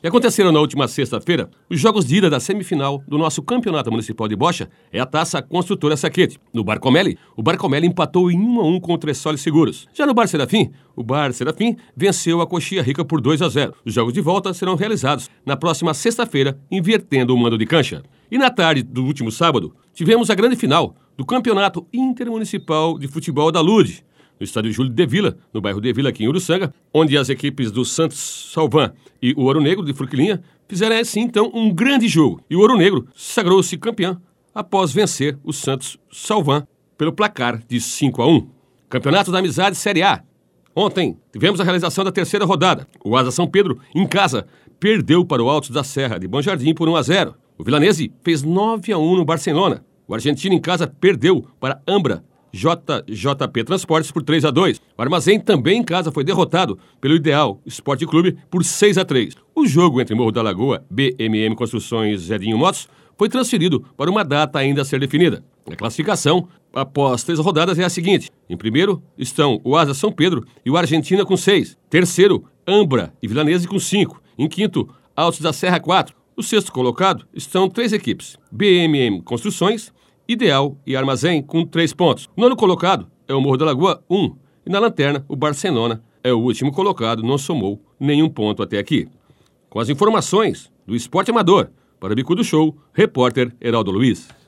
E aconteceram na última sexta-feira os jogos de ida da semifinal do nosso Campeonato Municipal de Bocha, é a Taça Construtora Saquete. No Barcomelli, o Barcomelli empatou em 1-1 com o Tressoli Seguros. Já no Bar Serafim, o Bar Serafim venceu a Coxilha Rica por 2-0. Os jogos de volta serão realizados na próxima sexta-feira, invertendo o mando de cancha. E na tarde do último sábado, tivemos a grande final do Campeonato Intermunicipal de Futebol da LUDE, no estádio Júlio de Vila, no bairro de Vila, aqui em Uruçanga, onde as equipes do Santos Salvan e o Ouro Negro, de Forquilinha, fizeram assim, então, um grande jogo. E o Ouro Negro sagrou-se campeão após vencer o Santos Salvan pelo placar de 5-1. Campeonato da Amizade Série A. Ontem, tivemos a realização da terceira rodada. O Asa São Pedro, em casa, perdeu para o Altos da Serra de Bom Jardim por 1-0. O Vilanese fez 9-1 no Barcelona. O Argentino, em casa, perdeu para Ambra JJP Transportes por 3-2. O Armazém também em casa foi derrotado pelo Ideal Esporte Clube por 6-3. O jogo entre Morro da Lagoa, BMM Construções e Edinho Motos foi transferido para uma data ainda a ser definida. A classificação, após 3 rodadas, é a seguinte. Em primeiro estão o Asa São Pedro e o Argentina com 6. Terceiro, Ambra e Vilanese com 5. Em quinto, Altos da Serra 4. O sexto colocado estão 3 equipes. BMM Construções, Ideal e Armazém com 3 pontos. O nono colocado é o Morro da Lagoa, 1. E na lanterna, o Barcelona é o último colocado, não somou nenhum ponto até aqui. Com as informações do esporte amador, para o Bicudo Show, repórter Heraldo Luiz.